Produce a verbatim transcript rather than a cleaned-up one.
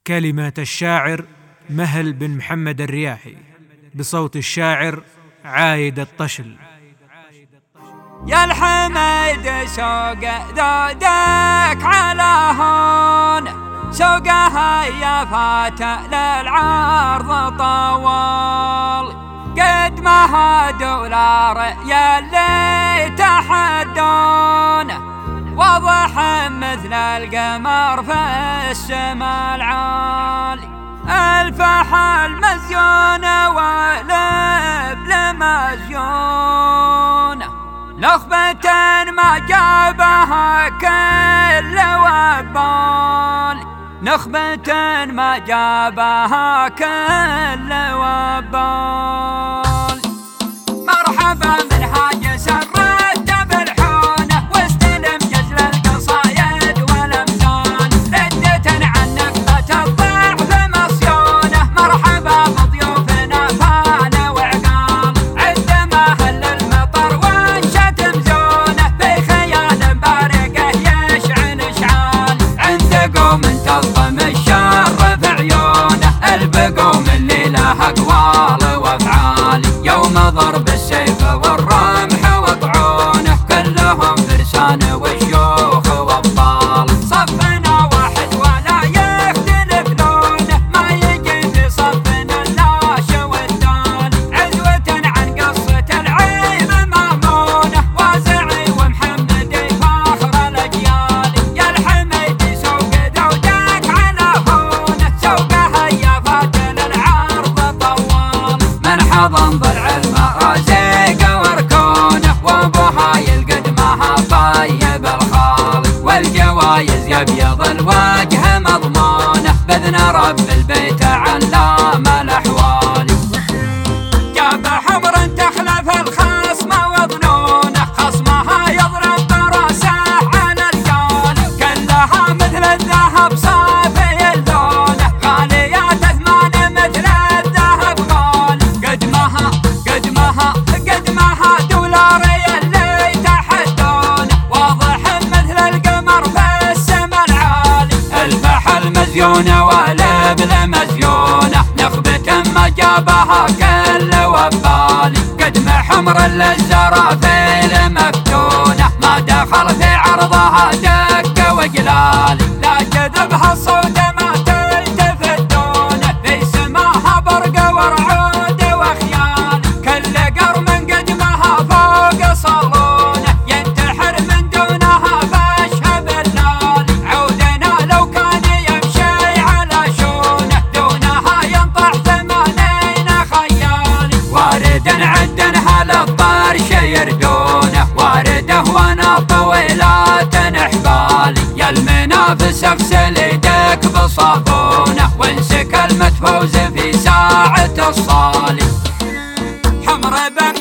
كلمات الشاعر مهل بن محمد الرياحي، بصوت الشاعر عايد الطشل. يا الحميد شوق ذودك على هون، شوقها يا فاتح للعرض طوال، قد ما ها دولار يا اللي تحدون، واضح مثل القمر في السما العالي، الفحل مزيون والابل مزيون، نخبة ما جابها كل وبال، نخبة ما جابها كل وبال. مرحبا من حاج سرت بالحونة، واستلم جزل القصايد والامثال، ردة عن نكبة الضعف مصيونة. مرحبا بضيوفنا فال وعقال، عند مهل المطر وانشت مزونة، في خيال بارقه يشعل اشعال، عند قوم تلطم الشر في عيونه، البقوم اللي له اقوال وافعال، يوم ضرب السيف والرمح وطعونه، كلهم فرسان وشيوخ وابطال، صفنا واحد ولا يختلف لونه، ما يجي في صفنا اللاش والدال، عزوة عن قصة العيب مامونه، وازعي ومحمدي فاخر الاجيال، يا الحميد سوق ذودك على هونه، سوقها يا فاتن العرض طوال، من حضن ضلع المرازيق وركونه، وابوها يلقد معها طيب الخال، والجوايز يبيض الوجه مضمونه، باذن رب البيت علام الاحوال، جاب حمر تخلف الخصم وظنونه، خصمها يضرب براسه على الجال، كلها مثل الذهب صافي اللونه، غاليات ثمان مثل الذهب غال، قدمها قدمها قدمها دولار اللي تحدونه، واضح مثل القمر في السما العالي، الفحل مزيونه والابل مزيونه، نخبة ما جابها كل وبال، قدم حمر للزرافيل مفتونه، ما دخل في عرضها دق وجلال، لا جذبها الصوت ما تلتفت دونه، في سماها برق ورعود وخيال، كل قرم قدمها فوق صالونه، ينتحر من دونها فاشها باللال، عودنا لو كان يمشي على شونه، دونها ينطح ثمانين خيال، وارد عدنها للطرش يردونه، وارده وانا طويلات حبالي، يا المنافس اغسل يدك بصابونه، وانسك المتفوز في ساعة الصالي، حمر بن